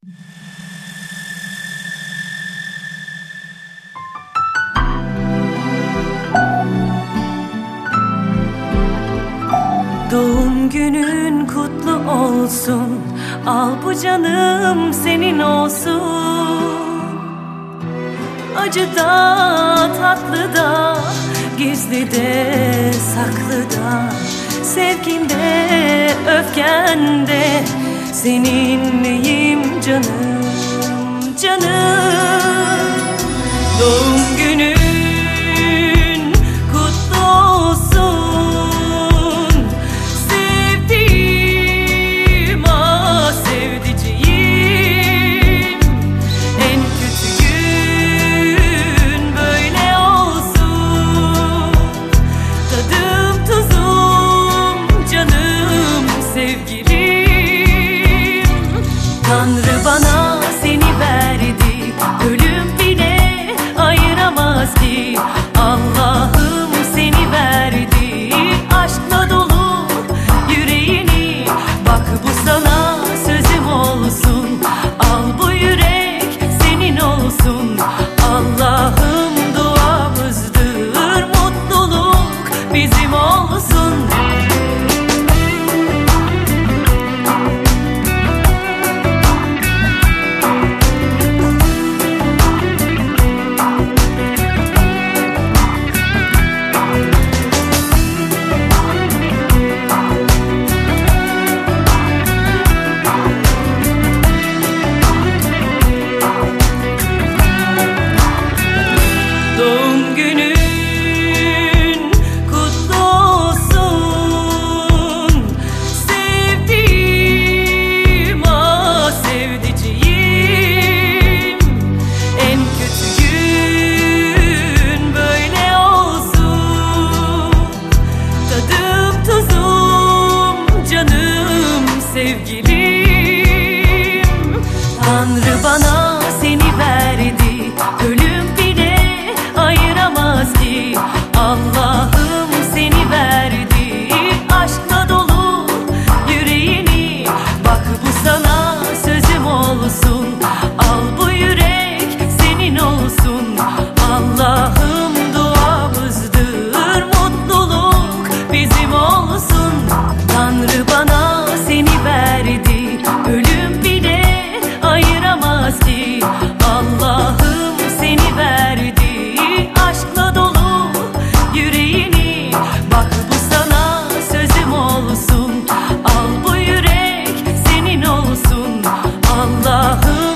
Doğum günün kutlu olsun, al bu canım senin olsun. Acı da tatlı da, gizli de saklı da, sevginde öfkende seninleyim canım, canım. Doğum günün kutlu olsun, sevdiğim sevdiciğim. En kötü gün böyle olsun, tadım tuzum canım sevgilim. Tanrı bana seni verdi, ölüm bile ayıramaz ki. Allah'ım seni verdi, aşkla dolu yüreğini. Bak bu sana sözüm olsun, al bu yürek senin olsun. Allah'ım duamızdır, mutluluk bizim olsun. Doğum günün kutlu olsun, sevdiğim sevdiciğim. En kötü gün böyle olsun, tadım tuzum canım sevgilim. Tanrı bana seni verdi, ölüm bile ayıramaz ki. Allah'ım seni verdi, aşkla dolu yüreğini. Bak bu sana sözüm olsun, al bu yürek senin olsun. Allah'ım duamızdır, mutluluk bizim olsun. Tanrı bana seni verdi, ölüm bile ayıramaz ki. Allah'ım seni verdi, aşkla dolu yüreğini. Bak bu sana sözüm olsun, al bu yürek senin olsun. Allah'ım